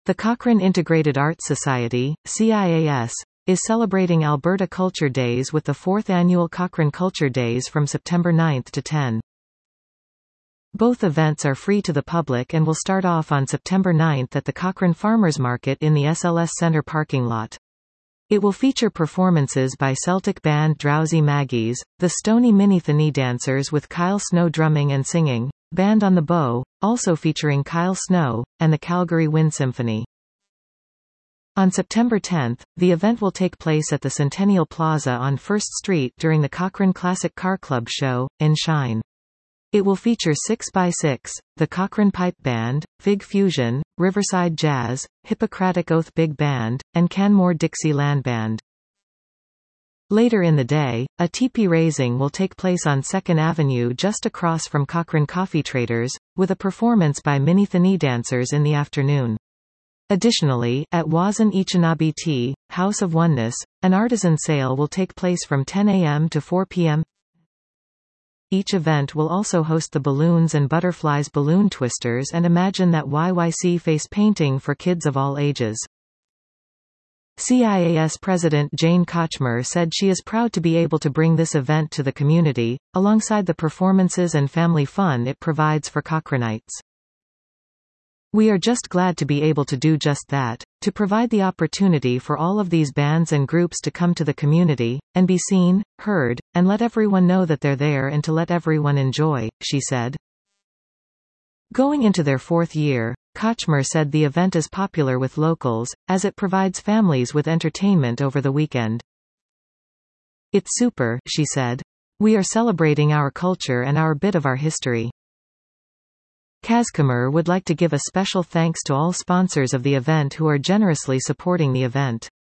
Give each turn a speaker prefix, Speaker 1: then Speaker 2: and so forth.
Speaker 1: The Cochrane Integrated Arts Society, CIAS, is celebrating Alberta Culture Days with the 4th annual Cochrane Culture Days from September 9 to 10. Both events are free to the public and will start off on September 9 at the Cochrane Farmers Market in the SLS Centre parking lot. It will feature performances by Celtic band Drowsy Maggies, the Stony Minithony Dancers with Kyle Snow drumming and singing, Band on the Bow, also featuring Kyle Snow, and the Calgary Wind Symphony. On September 10, the event will take place at the Centennial Plaza on 1st Street during the Cochrane Classic Car Club show, In Shine. It will feature 6x6, the Cochrane Pipe Band, Fig Fusion, Riverside Jazz, Hippocratic Oath Big Band, and Canmore Dixie Land Band. Later in the day, a teepee raising will take place on 2nd Avenue just across from Cochrane Coffee Traders, with a performance by Minithony dancers in the afternoon. Additionally, at Wazan Ichinabi Tea, House of Oneness, an artisan sale will take place from 10 a.m. to 4 p.m. Each event will also host the Balloons and Butterflies Balloon Twisters and Imagine That YYC face painting for kids of all ages. CIAS President Jane Kochmer said she is proud to be able to bring this event to the community, alongside the performances and family fun it provides for Cochranites. We are just glad to be able to do just that, to provide the opportunity for all of these bands and groups to come to the community, and be seen, heard, and let everyone know that they're there and to let everyone enjoy, she said. Going into their 4th year, Kochmer said the event is popular with locals, as it provides families with entertainment over the weekend. It's super, she said. We are celebrating our culture and our bit of our history. Kazkomer would like to give a special thanks to all sponsors of the event who are generously supporting the event.